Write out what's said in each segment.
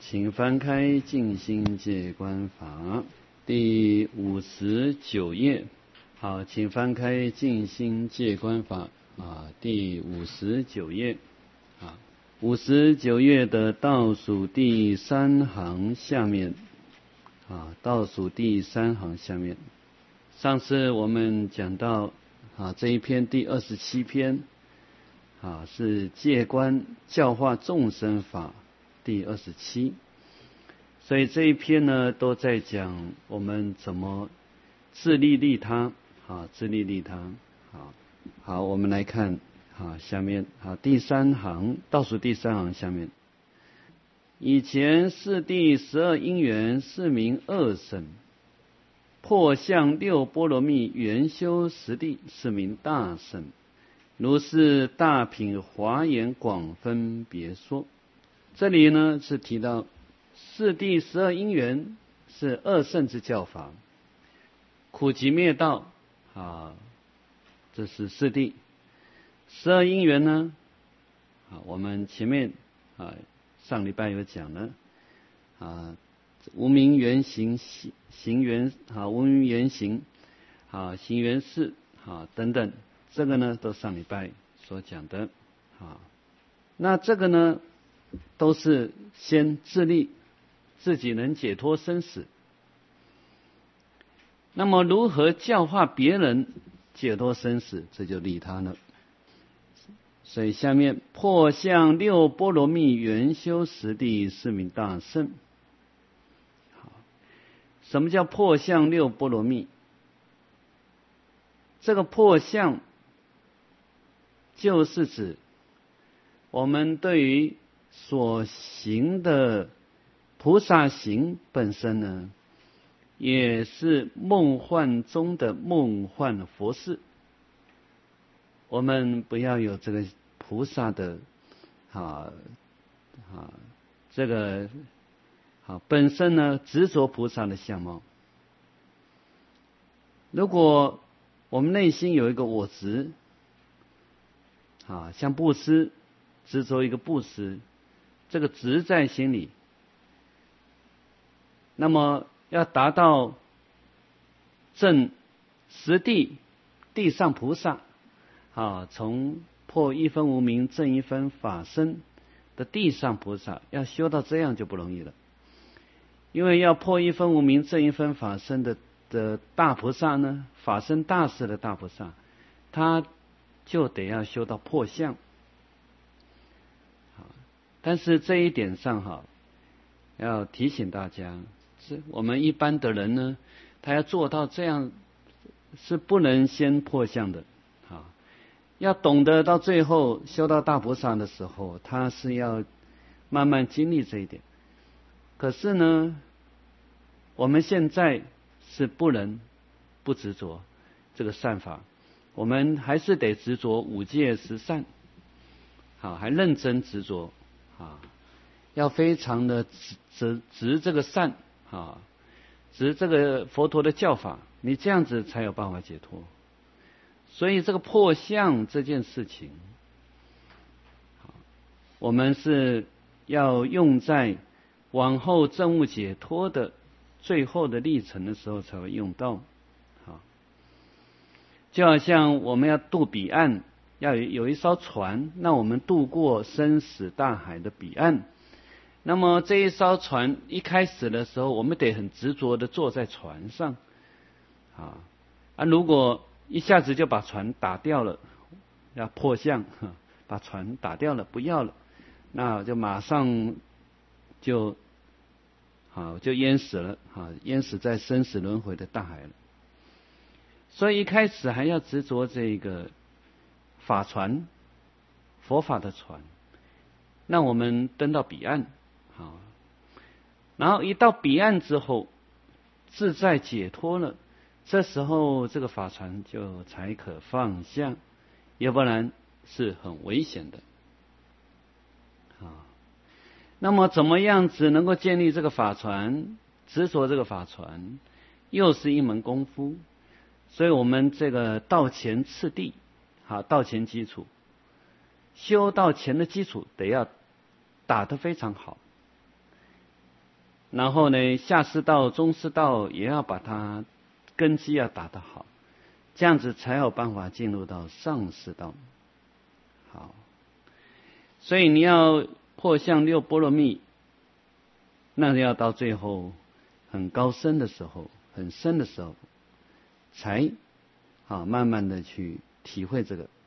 请翻开《静心戒观法》第59页。好，请翻开《静心戒观法》第59页。59页的倒数第3行下面。倒数第3行下面。上次我们讲到这一篇第27篇是戒观教化众生法第27，所以这一篇呢都在讲我们怎么自利利他自利利他。好，我们来看下面第3行，倒数第3行下面。以前四谛12因缘是名二乘，破相六波罗蜜圆修十谛是名大乘。如是大品华严广分别说。这里呢是提到四谛12因缘是二乘之教法，苦集灭道这是四谛。12因缘呢我们前面上礼拜有讲了无明缘行行缘无明缘行行缘事等等，这个呢都上礼拜所讲的那这个呢都是先自利，自己能解脱生死。那么如何教化别人解脱生死，这就利他了。所以下面破相六波罗蜜圆修十谛是名大乘。什么叫破相六波罗蜜？这个破相就是指我们对于所行的菩萨行本身呢，也是梦幻中的梦幻佛事。我们不要有这个菩萨的这个本身呢执着菩萨的相貌。如果我们内心有一个我执像布施，执着一个布施，这个执在心里，那么要达到证十谛地上菩萨从破一分无明证一分法身的地上菩萨，要修到这样就不容易了。因为要破一分无明证一分法身的大菩萨呢，法身大士的大菩萨，他就得要修到破相。但是这一点上要提醒大家，是我们一般的人呢，他要做到这样是不能先破相的要懂得到最后修到大菩萨的时候，他是要慢慢经历这一点。可是呢，我们现在是不能不执着这个善法，我们还是得执着五戒十善还认真执着要非常的执这个善执这个佛陀的教法，你这样子才有办法解脱。所以这个破相这件事情我们是要用在往后证悟解脱的最后的历程的时候才会用到就好像我们要渡彼岸，要有一艘船，那我们渡过生死大海的彼岸，那么这一艘船一开始的时候，我们得很执着的坐在船上如果一下子就把船打掉了，要破相把船打掉了不要了，那就马上就淹死了淹死在生死轮回的大海了。所以一开始还要执着这个法船，佛法的船，让我们登到彼岸然后一到彼岸之后自在解脱了，这时候这个法船就才可放下，要不然是很危险的那么怎么样子能够建立这个法船，执着这个法船，又是一门功夫。所以我们这个道前次第道前基础，修道前的基础得要打得非常好。 然后呢，下士道、中士道也要把它根基要打得好，这样子才有办法进入到上士道。好，所以你要破相六波罗蜜，那要到最后很高深的时候，很深的时候，才慢慢的去体会这个。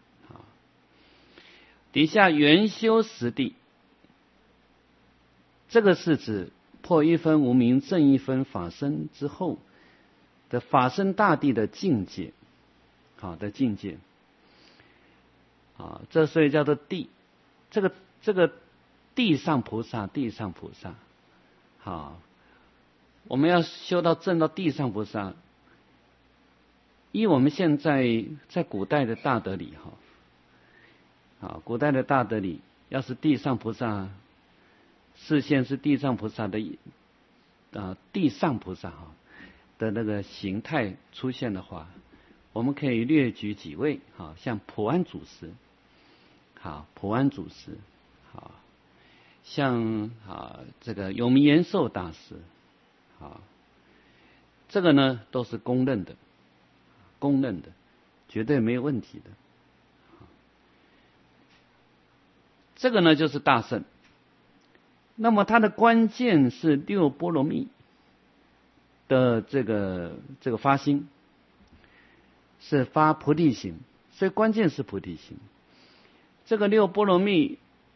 底下圆修实地，这个是指破一分无明正一分法身之后的法身大地的境界，好的境界。这所以叫做地，这个地上菩萨，地上菩萨。好，我们要修到证到地上菩萨，依我们现在在古代的大德里古代的大德里，要是地上菩萨视线是地上菩萨的地上菩萨的那个形态出现的话，我们可以略举几位，像普安祖师，普安祖师，像这个永明延寿大师，这个呢都是公认的，绝对没有问题的。这个呢就是大圣，那么它的关键是六波罗蜜的这个发心，是发菩提心，所以关键是菩提心。这个六波罗蜜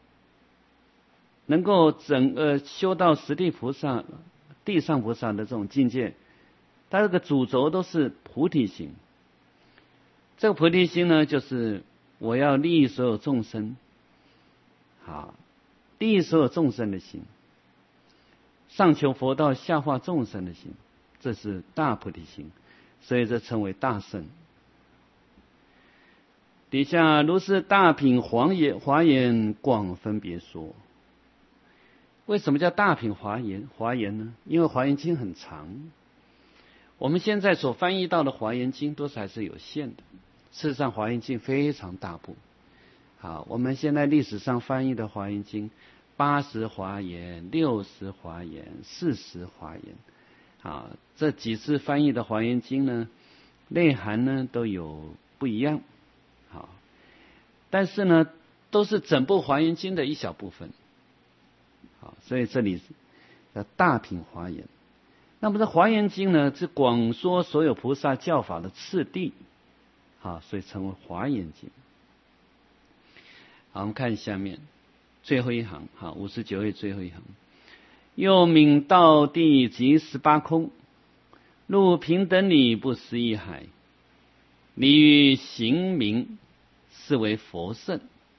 能够修到十地菩萨、地上菩萨的这种境界，它这个主轴都是菩提心。这个菩提心呢，就是我要利益所有众生，利益所有众生的心，上求佛道，下化众生的心，这是大菩提心，所以这称为大圣。底下如是大品华严广分别说。为什么叫大品华严呢？因为华严经很长，我们现在所翻译到的华严经都是还是有限的，事实上华严经非常大部。我们现在历史上翻译的华严经，80华严、60华严、40华严，这几次翻译的华严经呢，内涵呢都有不一样，但是呢都是整部华严经的一小部分，所以这里叫大品华严。那么这华严经呢是广说所有菩萨教法的次第，所以称为华严经。好，我们看下面最后一行，59页最后一行。又名道地及18空，入平等理不思议海，理于行名，是为佛圣。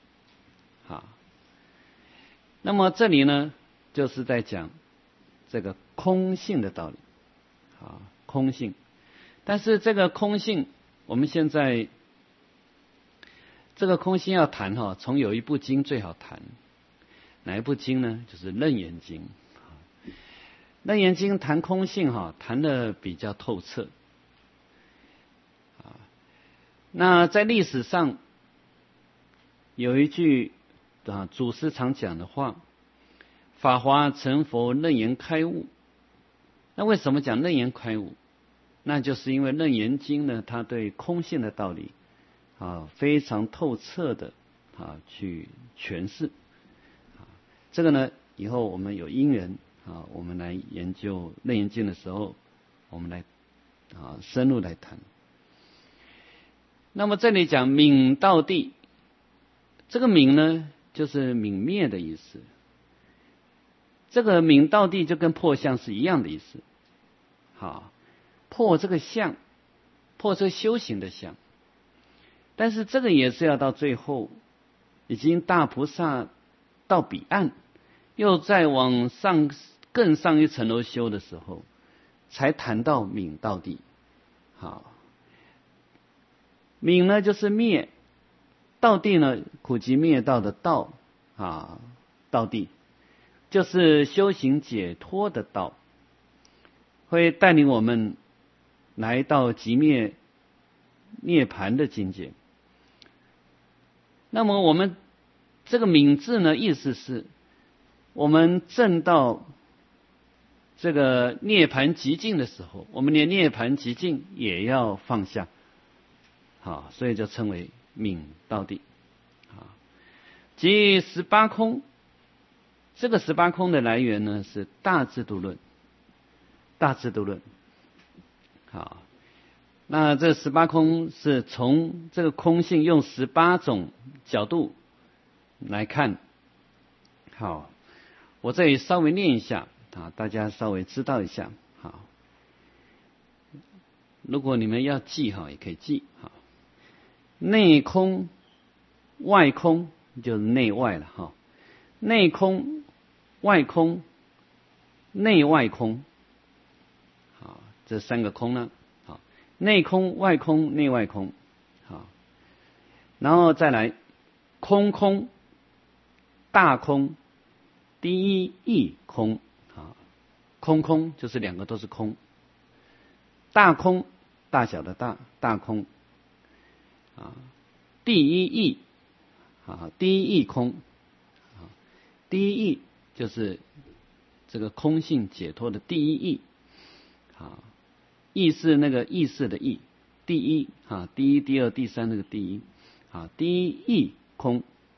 那么这里呢就是在讲这个空性的道理，空性。但是这个空性，我们现在这个空性要谈从有一部经最好谈，哪一部经呢？就是《楞严经》。《楞严经》谈空性谈得比较透彻。那在历史上有一句祖师常讲的话：法华成佛，楞严开悟。那为什么讲楞严开悟？那就是因为《楞严经》呢，它对空性的道理非常透彻的去诠释。这个呢以后我们有因缘我们来研究《楞严经》的时候，我们来深入来谈。那么这里讲泯道地，这个泯呢就是泯灭的意思。这个泯道地就跟破相是一样的意思。破这个相，破这个修行的相。但是这个也是要到最后，已经大菩萨到彼岸，又再往上更上一层楼修的时候，才谈到泯道地。泯呢就是灭，道地呢苦集灭道的道道地，就是修行解脱的道，会带领我们来到寂灭涅槃的境界。那么我们这个泯字呢，意思是我们证到这个涅盘极境的时候，我们连涅盘极境也要放下，好，所以就称为泯道地。即18空，这个18空的来源呢是大制度论，大制度论。好，那这18空是从这个空性用18种角度来看。好，我这里稍微念一下啊，大家稍微知道一下。好，如果你们要记哈，也可以记。好，内空、外空就是内外了哈。内空、外空、内外空，好，这3个空呢，好，内空、外空、内外空，好，然后再来空空、大空、第一义空，啊，空空就是2个都是空，大空大小的大空，啊，第一义，啊，第一义空，啊，第一义就是这个空性解脱的第一义，啊，义是那个意识的义，第一啊，第一、第二、第三那个第一，啊，第一义空。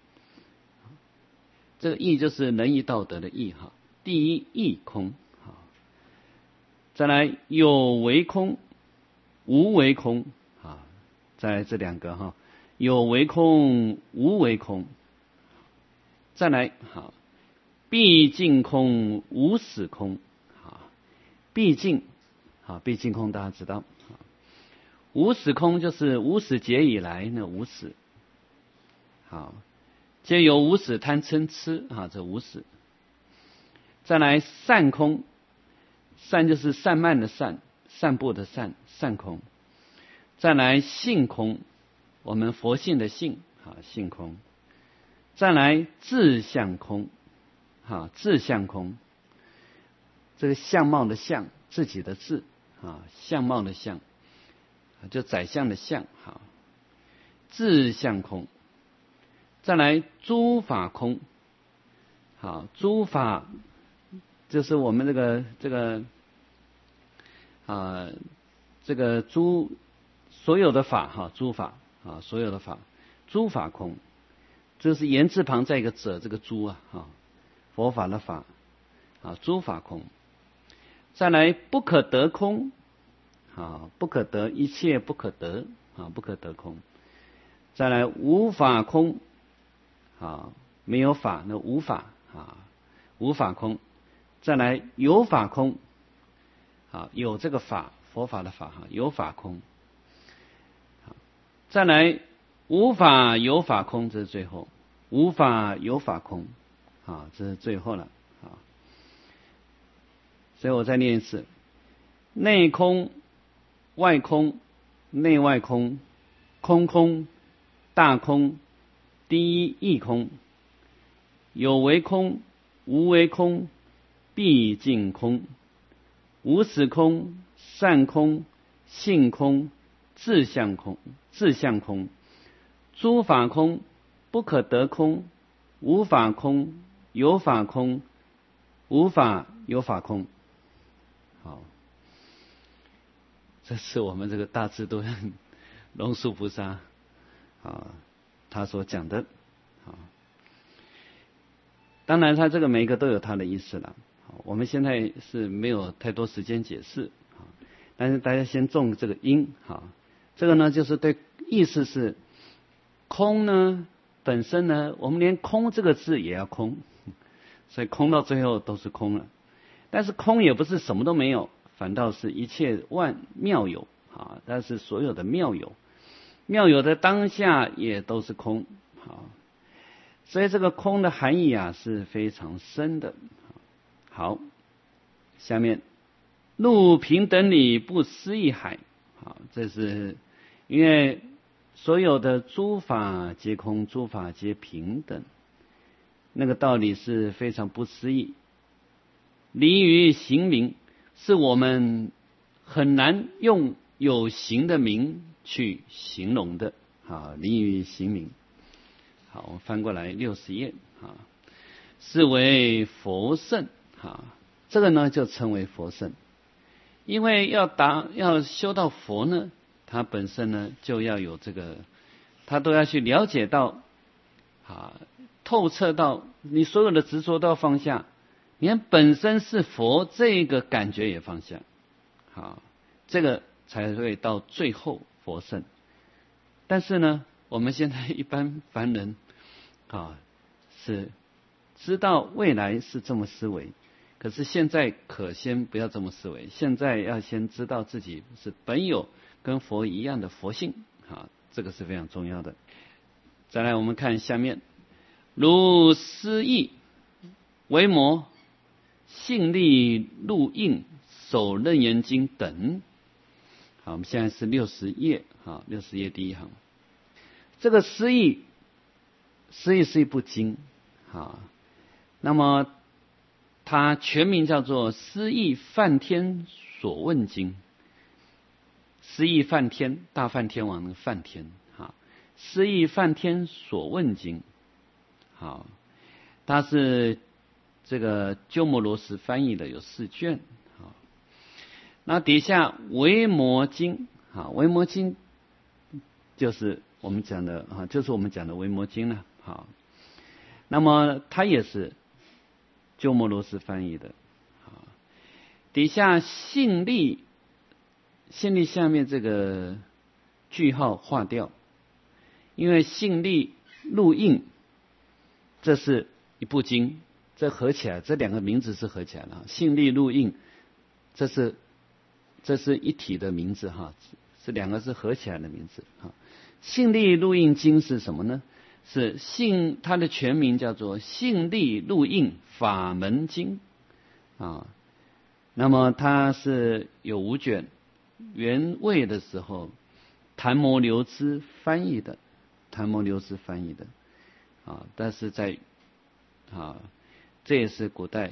这个义就是仁义道德的义哈，第一义空。好，再来有为空、无为空啊，再来这2个哈，有为空、无为空。再来好，毕竟空、无始空。好，毕竟好，毕竟空大家知道。无始空就是无始劫以来那无始。好。皆由无始贪嗔痴啊，这无始。再来善空，善就是散漫的散，散步的散，善空。再来性空，我们佛性的性啊，性空。再来自相空，啊，自相空，这个相貌的相，自己的自啊，相貌的相，就宰相的相，好，自相空。再来诸法空，好，诸法就是我们这个所有的法哈，诸法啊，所有的法，诸法空，这是言字旁再一个者，这个诸啊，佛法的法啊，诸法空。再来不可得空，啊，不可得，一切不可得啊，不可得空。再来无法空。啊，没有法，那无法啊，无法空。再来有法空，啊，有这个法，佛法的法哈，有法空。再来无法有法空，这是最后，无法有法空，啊，这是最后了啊。所以我再念一次：内空、外空、内外空、空空、大空。第一义空，有为空、无为空、毕竟空、无始空、善空、性空、自相空、自相空、诸法空、不可得空、无法空、有法空、无法有法空。好，这是我们这个大智度龙树菩萨啊。他所讲的，当然他这个每一个都有他的意思了。我们现在是没有太多时间解释，但是大家先种这个因。这个呢就是对意思是空呢本身呢，我们连空这个字也要空，所以空到最后都是空了。但是空也不是什么都没有，反倒是一切万妙有啊，但是所有的妙有。妙有的当下也都是空，好，所以这个空的含义啊是非常深的。好，下面入平等理不思议海，好，这是因为所有的诸法皆空，诸法皆平等，那个道理是非常不思议。理于行名，是我们很难用有形的名去形容的啊，理于行名。好，我翻过来60页啊，是为佛圣啊， 这个呢就称为佛圣。因为要修到佛呢，他本身呢就要有这个，他都要去了解到透彻到你所有的执着都要放下，你看本身是佛，这个感觉也放下，这个才会到最后佛圣。但是呢，我们现在一般凡人是知道未来是这么思维，可是现在可先不要这么思维，现在要先知道自己是本有跟佛一样的佛性，这个是非常重要的。再来我们看下面，如思义、维摩、性力、路应、手楞严经等。好，我们现在是60页，60页第一行。这个思义是一部经，那么它全名叫做《思义梵天所问经》。思义梵天，大梵天王那个梵天，思义梵天所问经。它是这个鸠摩罗什翻译的，有4卷。那底下维摩经，维摩经就是我们讲的维摩经了。那么它也是鸠摩罗什翻译的。底下性力下面这个句号划掉，因为性力、路应这是一部经，这合起来，这2个名字是合起来的。性力、路应这是一体的名字，这2个是合起来的名字。性力路应经是什么呢？是它的全名叫做性力路应法门经。那么它是有5卷，原位的时候昙摩流支翻译的，但是在这也是古代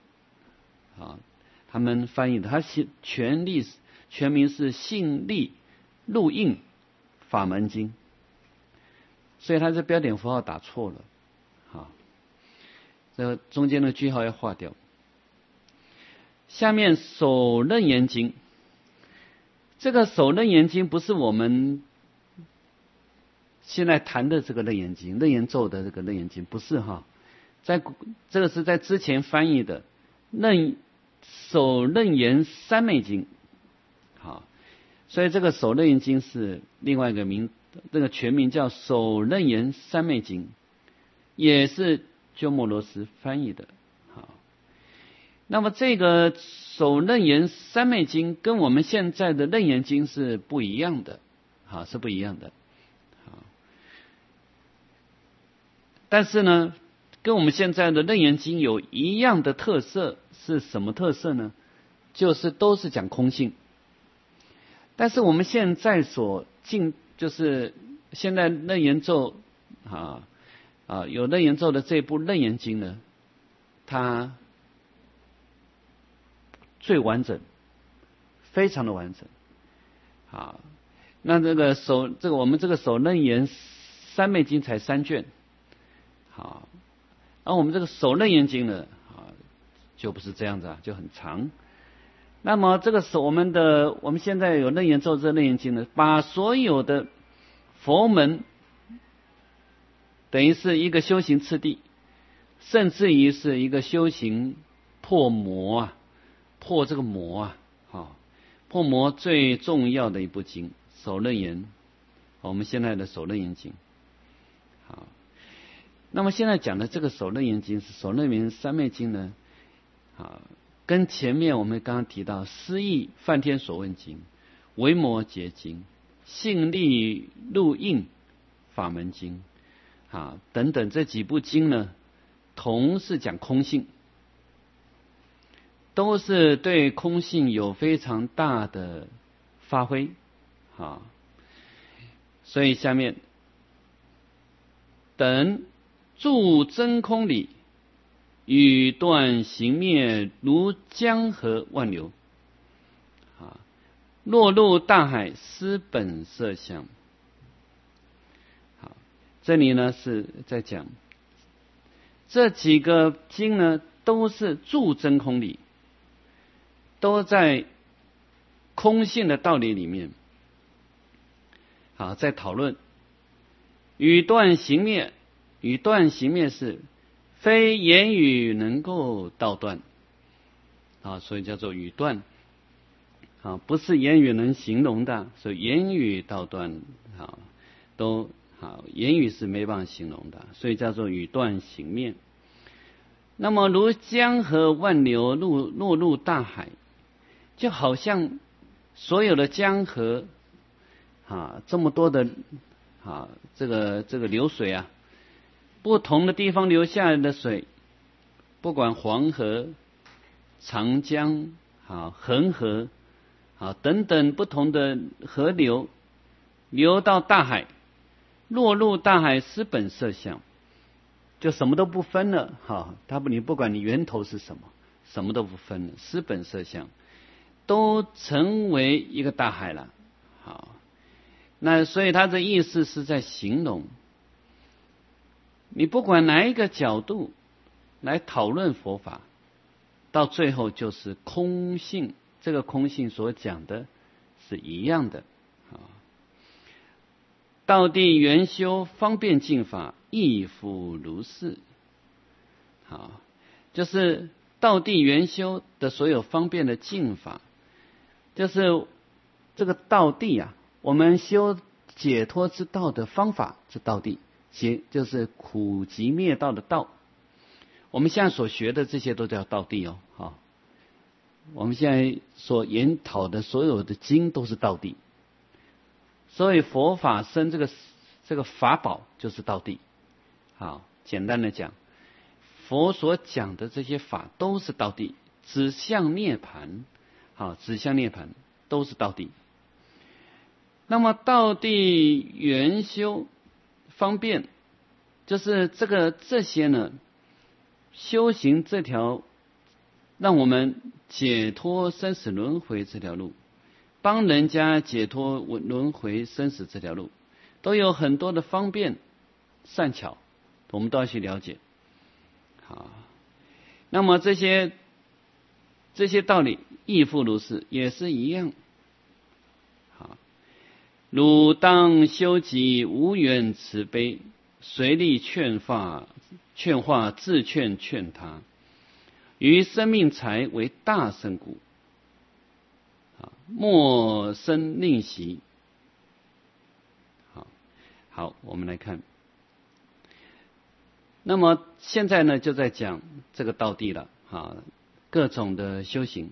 他们翻译的，它全名是性力路应法门经，所以它这标点符号打错了，这中间的句号要划掉。下面手楞严经，这个手楞严经不是我们现在谈的这个楞严经，楞严咒的这个楞严经不是这个是在之前翻译的手楞严三昧经。所以这个手楞严经是另外一个名，这个全名叫手楞严三昧经，也是鸠摩罗什翻译的。那么这个手楞严三昧经跟我们现在的楞严经是不一样的，是不一样的。但是呢，跟我们现在的楞严经有一样的特色，是什么特色呢？就是都是讲空性。但是我们现在就是现在楞严咒有楞严咒的这部楞严经呢，它最完整，非常的完整。那我们这个手楞严三昧经才3卷，而我们这个手楞严经呢，就不是这样子就很长。那么这个我们现在有楞严咒这楞严经呢，把所有的佛门等于是一个修行次第，甚至于是一个修行破魔破这个魔破魔最重要的一部经手楞严，我们现在的手楞严经。那么现在讲的这个手楞严经是手楞严三昧经呢，跟前面我们刚刚提到思义梵天所问经、维摩诘经、性力路应法门经等等这几部经呢，同是讲空性，都是对空性有非常大的发挥。所以下面等住真空理，与断行灭如江河万流，落入大海失本色相。这里呢是在讲这几个经呢，都是住真空理， 都在空性的道理里面，好，在讨论语断行灭。语断行灭是非言语能够道断，所以叫做语断，不是言语能形容的，所以言语道断，都好，言语是没办法形容的，所以叫做语断行灭。那么如江河万流落入大海，就好像所有的江河这么多的这个流水啊，不同的地方流下来的水，不管黄河、长江、恒河等等不同的河流，流到大海，落入大海，失本色相，就什么都不分了。你不管你源头是什么，什么都不分了，失本色相，都成为一个大海了。那所以他的意思是在形容，你不管哪一个角度来讨论佛法，到最后就是空性，这个空性所讲的是一样的。道地圆修方便净法，亦复如是。就是道地圆修的所有方便的净法，就是这个道地我们修解脱之道的方法是道地，就是苦集灭道的道。我们现在所学的这些都叫道地我们现在所研讨的所有的经都是道地，所以佛法僧这个法宝就是道地。简单的讲，佛所讲的这些法都是道地，指向涅盘，指向涅盘都是道地。那么道地圆修方便，就是这些呢，修行这条让我们解脱生死轮回这条路，帮人家解脱轮回生死这条路，都有很多的方便善巧，我们都要去了解。那么这些道理亦复如是，也是一样。汝当修集无缘慈悲，随力劝化自劝劝他，于生命财为大圣故，莫生吝惜。好，我们来看。那么现在呢，就在讲这个道地了，各种的修行。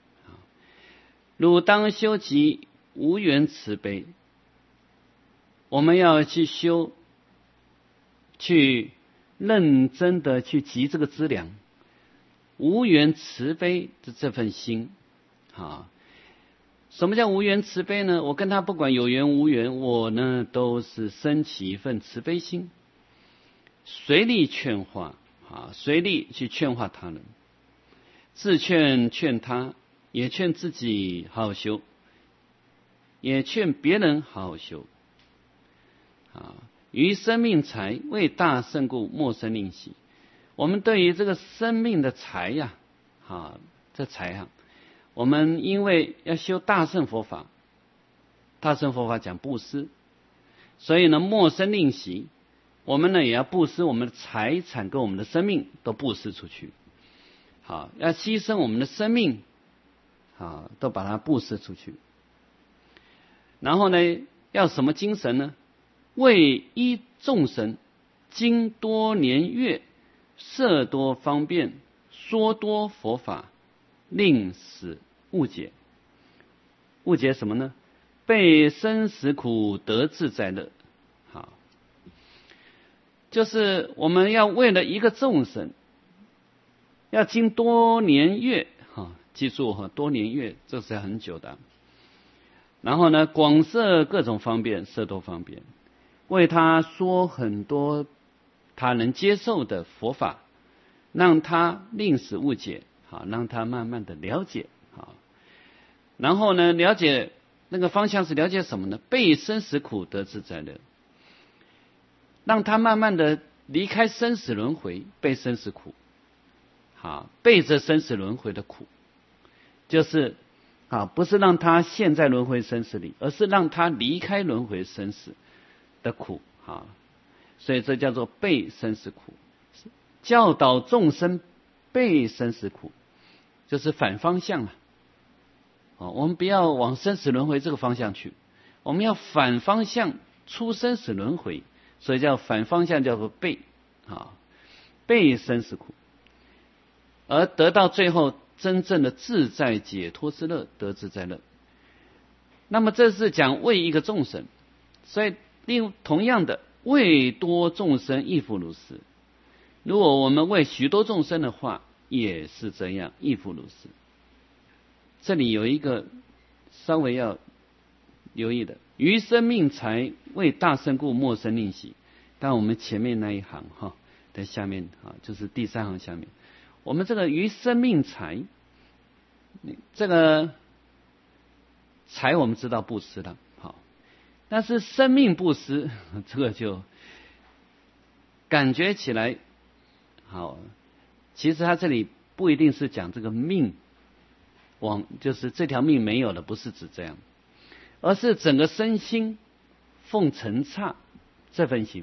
汝当修集无缘慈悲，我们要去修，去认真的去集这个资粮，无缘慈悲的这份心。什么叫无缘慈悲呢？我跟他不管有缘无缘，我呢都是升起一份慈悲心，随力劝化，随力去劝化他人，自劝劝他，也劝自己好好修，也劝别人好好修。于生命财为大圣故，莫生吝惜。我们对于这个生命的财这财我们因为要修大乘佛法，大乘佛法讲布施，所以呢莫生吝惜。我们呢也要布施我们的财产跟我们的生命都布施出去。要牺牲我们的生命，都把它布施出去。然后呢，要什么精神呢？为依众生，经多年月，摄多方便，说多佛法，令使误解。误解什么呢？被生死苦得自在乐。就是我们要为了一个众生，要经多年月，记住多年月，这是很久的。然后呢，广摄各种方便，摄多方便，为他说很多他能接受的佛法，让他令使误解，让他慢慢的了解。然后呢，了解那个方向是了解什么呢？被生死苦得自在乐，让他慢慢的离开生死轮回，被生死苦，背着生死轮回的苦， 就是不是让他陷在轮回生死里，而是让他离开轮回生死的苦所以这叫做背生死苦。教导众生背生死苦，就是反方向了。我们不要往生死轮回这个方向去，我们要反方向出生死轮回，所以叫反方向，叫做背背生死苦，而得到最后真正的自在解脱之乐，得自在乐。那么这是讲为一个众生，所以同样的，为多众生亦复如是。如果我们为许多众生的话，也是这样，亦复如是。这里有一个稍微要留意的，于生命财为大圣故，莫生吝惜。但我们前面那一行在下面就是第3行下面，我们这个于生命财，这个财我们知道布施了，但是生命布施这个就感觉起来其实他这里不一定是讲这个命就是这条命没有了，不是指这样，而是整个身心奉承刹这份心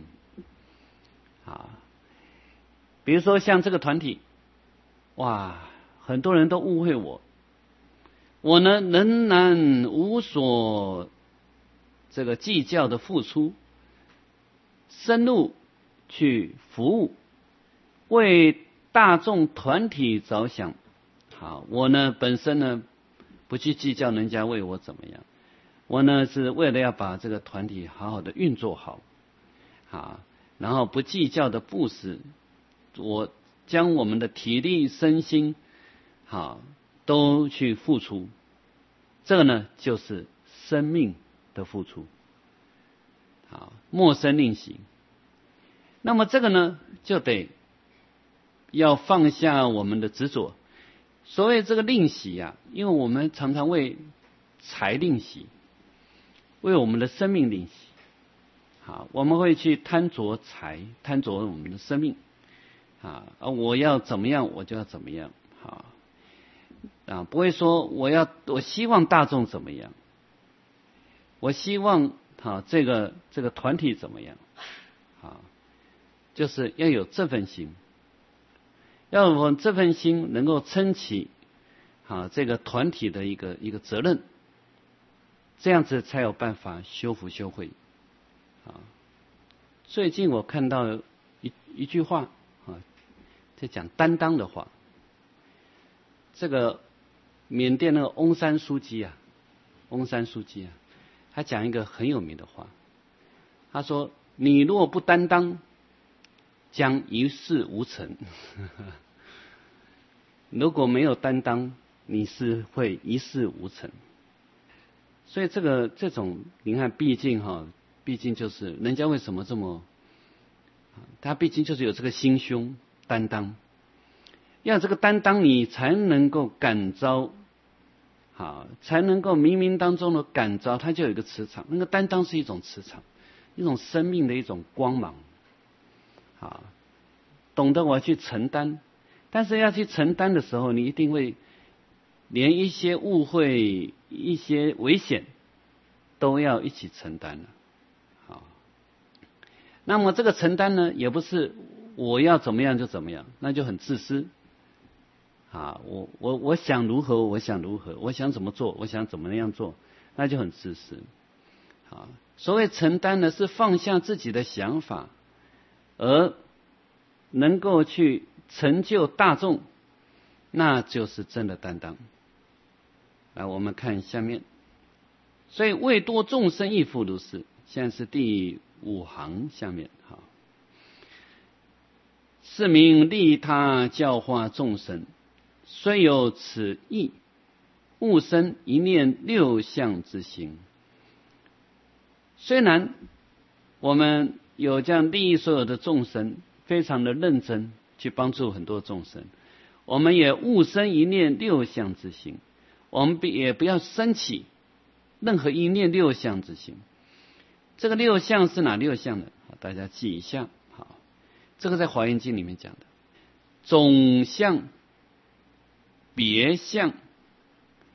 比如说像这个团体，很多人都误会我呢仍然无所这个计较的付出，深入去服务，为大众团体着想。我呢本身呢不去计较人家为我怎么样，我呢是为了要把这个团体好好的运作好然后不计较的布施，我将我们的体力身心都去付出，这个呢就是生命的付出莫生吝惜。那么这个呢就得要放下我们的执着。所谓这个吝惜因为我们常常为财吝惜，为我们的生命吝惜我们会去贪着财，贪着我们的生命我要怎么样我就要怎么样不会说我希望大众怎么样，我希望这个团体怎么样就是要有这份心，要有这份心能够撑起这个团体的一个责任，这样子才有办法修福修慧最近我看到一句话在讲担当的话，这个缅甸那个翁山书记他讲一个很有名的话，他说你若不担当，将一事无成如果没有担当，你是会一事无成。所以这种你看，毕竟就是人家为什么这么他毕竟就是有这个心胸担当，要这个担当你才能够感召才能够冥冥当中的感召，它就有一个磁场，那个担当是一种磁场，一种生命的一种光芒懂得我要去承担，但是要去承担的时候，你一定会连一些误会、一些危险都要一起承担那么这个承担呢，也不是我要怎么样就怎么样，那就很自私我想如何我想如何，我想怎么做我想怎么样做，那就很自私所谓承担呢，是放下自己的想法，而能够去成就大众，那就是真的担当。来，我们看下面，所以为多众生亦复如是。现在是第5行下面是名利他教化众生，虽有此意，勿生一念六相之心。虽然我们有这样利益所有的众生，非常的认真去帮助很多众生，我们也勿生一念六相之心，我们也不要升起任何一念六相之心。这个六相是哪6相呢？大家记一下。这个在华严经里面讲的，总相、别相、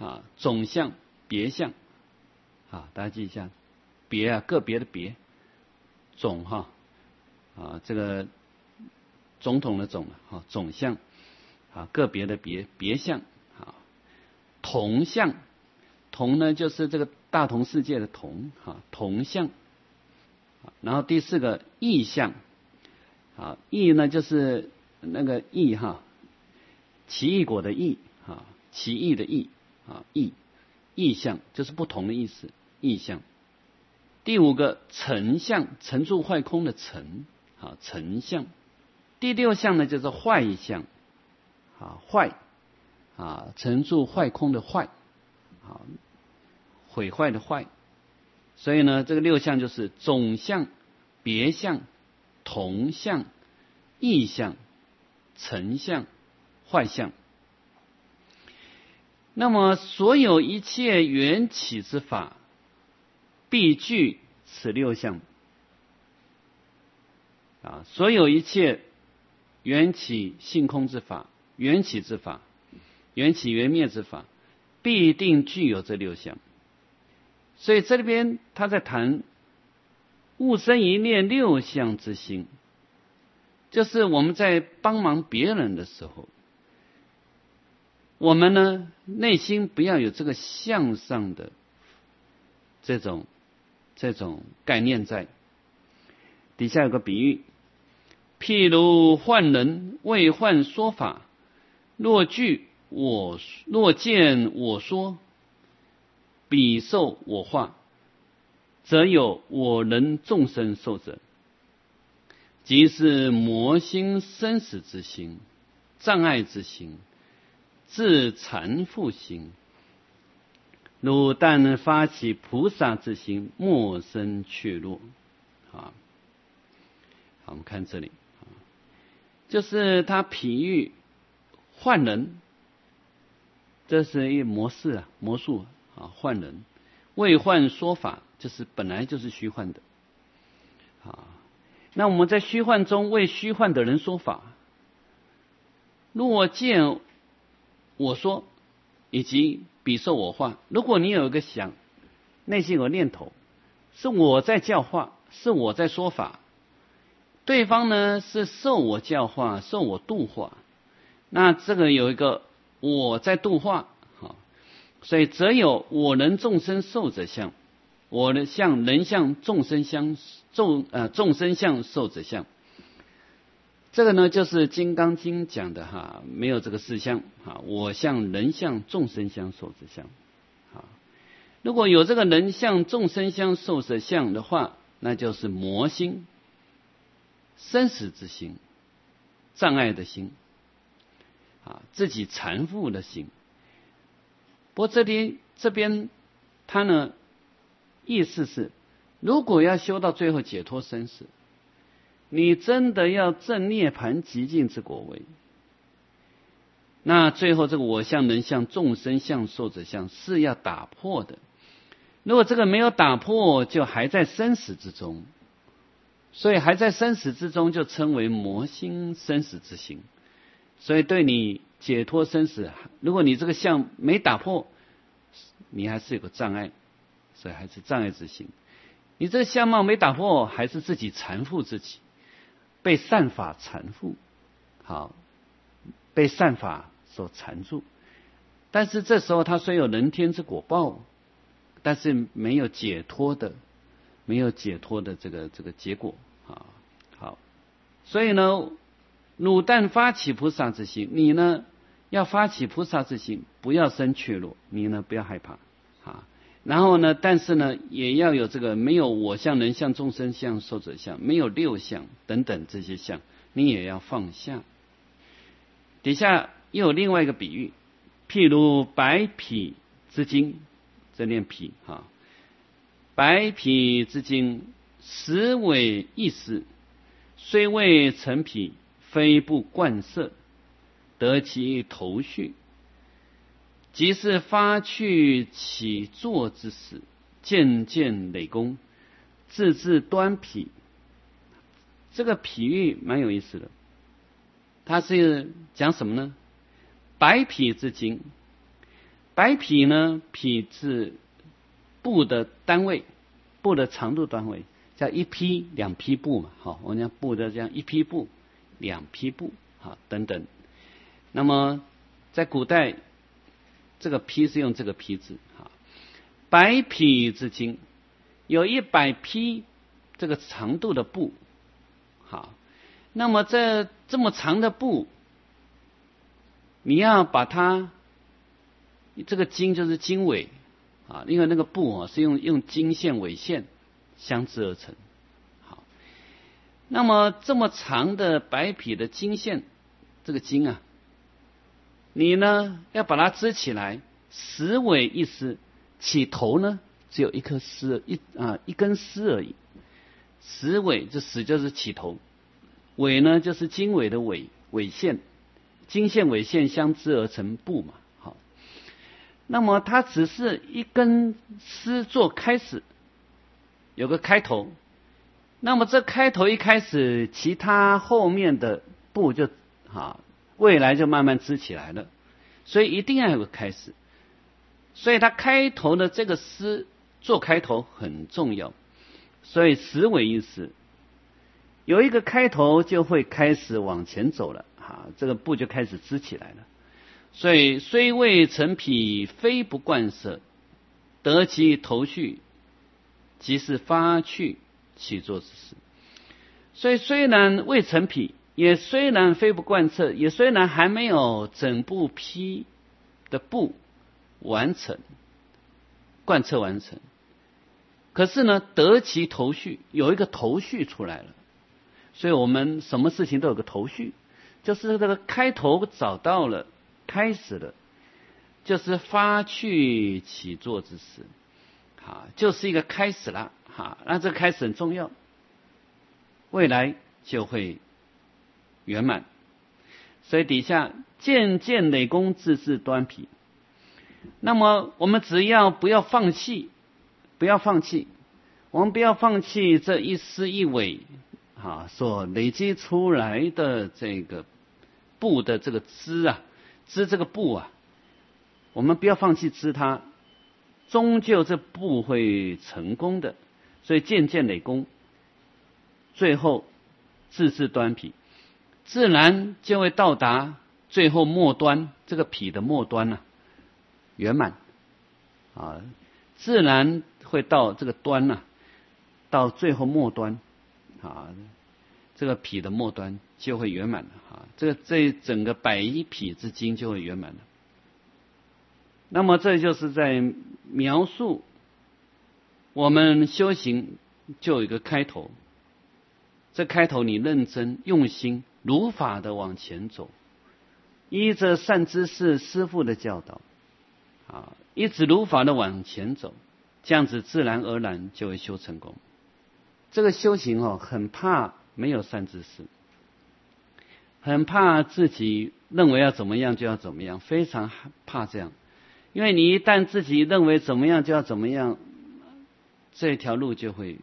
总相、别相，大家记一下，别个别的别，总这个总统的总总相，个别的别相，同相，同呢就是这个大同世界的同，同相。然后第四个异相，异呢就是那个异奇异果的异，奇异的异，异相就是不同的意思，异相。第五个成相，成住坏空的成，成相。第六相呢就是坏相，坏，成住坏空的坏，毁坏的坏。所以呢，这个六相就是总相、别相、同相、异相、成相、坏相。那么所有一切缘起之法，必具此六相。所有一切缘起性空之法，缘起之法，缘起缘灭之法，必定具有这六相。所以这里边他在谈勿生一念六相之心，就是我们在帮忙别人的时候，我们呢内心不要有这个向上的这种概念在。底下有个比喻，譬如幻人为幻说法，若见我说，彼受我化，则有我人众生受者，即是魔心生死之心、障碍之心、自缠缚心。如但发起菩萨之心，莫生怯弱。好，我们看这里，就是他譬喻幻人，这是一魔术幻人为幻说法，就是本来就是虚幻的。那我们在虚幻中为虚幻的人说法，若见我说以及彼受我化，如果你有一个想，内心有个念头，是我在教化，是我在说法，对方呢是受我教化，受我度化，那这个有一个我在度化，所以则有我人众生受者相，我的相人相众生相众生相受者相。这个呢就是《金刚经》讲的没有这个四相，我相人相众生相受者相。如果有这个人相众生相受者相的话，那就是魔心、生死之心、障碍的心，自己缠缚的心。不过这边他呢意思是，如果要修到最后解脱生死，你真的要证涅槃极尽之果位，那最后这个我相人相众生相受者相是要打破的。如果这个没有打破，就还在生死之中，所以还在生死之中就称为魔心生死之心。所以对你解脱生死，如果你这个相没打破，你还是有个障碍，所以还是障碍之心。你这个相貌没打破，还是自己缠缚自己，被善法缠缚，被善法所缠住。但是这时候他虽有人天之果报，但是没有解脱的这个结果。好，所以呢，汝但发起菩萨之心，你呢要发起菩萨之心，不要生怯弱，你呢不要害怕。然后呢，但是呢也要有这个没有我相人相众生相受者相，没有六相等等这些相，你也要放下。底下又有另外一个比喻，譬如白匹之精，这念匹白匹之精，实为一时，虽未成匹，非不贯摄，得其头绪，即是发去起坐之时，渐渐累功，自至端匹。这个比喻蛮有意思的，它是讲什么呢？白匹之精， 白匹呢，匹是布的单位，布的长度单位，叫一匹、两匹布嘛，好，我们讲布的这样一匹布、两匹布，好，等等。那么在古代，这个匹是用这个匹字，好，百匹之经，有100匹这个长度的布，好，那么这么长的布，你要把它，这个经就是经纬啊，因为那个布啊是用经线、纬线相织而成。好，那么这么长的百匹的经线，这个经啊，你呢要把它织起来，10尾1丝，起头呢只有一根丝而已。10尾这10就是起头，尾呢就是经纬的纬线，经线纬线相织而成布嘛。好，那么它只是一根丝做开始，有个开头，那么这开头一开始，其他后面的布就未来就慢慢织起来了，所以一定要有个开始，所以它开头的这个丝做开头很重要，所以10尾1丝，有一个开头就会开始往前走了，这个布就开始织起来了。所以虽未成匹，非不贯舍，得其头绪，即是发去起作之事。所以虽然未成匹，也虽然非不贯彻，也虽然还没有整部批的布完成贯彻完成，可是呢得其头绪，有一个头绪出来了。所以我们什么事情都有个头绪，就是这个开头找到了，开始了，就是发去起作之时，就是一个开始了，那这个开始很重要，未来就会圆满。所以底下渐渐累功，自自端匹。那么我们只要不要放弃，我们不要放弃这一丝一尾所累积出来的这个布的这个织这个布我们不要放弃织它，终究这布会成功的。所以渐渐累功，最后自自端匹，自然就会到达最后末端，这个匹的末端圆满自然会到这个端到最后末端这个匹的末端就会圆满了这整个100匹之经就会圆满了。那么这就是在描述我们修行就有一个开头，这开头你认真用心如法的往前走，依着善知识师父的教导一直如法的往前走，这样子自然而然就会修成功。这个修行很怕没有善知识，很怕自己认为要怎么样就要怎么样，非常怕这样。因为你一旦自己认为怎么样就要怎么样，这条路就会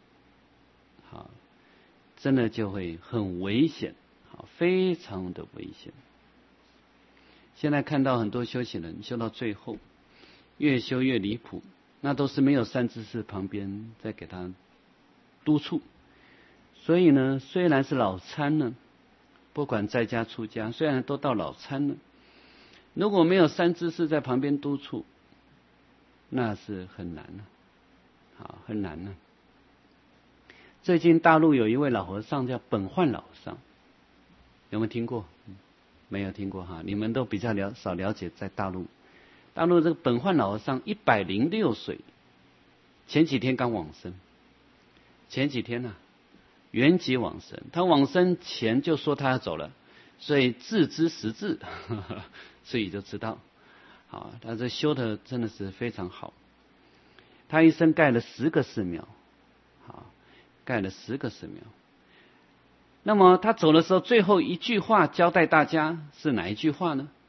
真的就会很危险，非常的危险。现在看到很多修行人修到最后越修越离谱，那都是没有善知识旁边在给他督促。所以呢，虽然是老参呢，不管在家出家，虽然都到老参了，如果没有善知识在旁边督促，那是很难很难最近大陆有一位老和尚叫本焕老和尚，有没有听过？没有听过你们都比较少了解。在大陆这个本焕老和尚106岁，前几天刚往生，前几天圆寂往生。他往生前就说他要走了，所以自知时至所以就知道他这修的真的是非常好。他一生盖了10个寺庙，盖了10个寺庙。那么他走的时候最后一句话交代大家是哪一句话呢？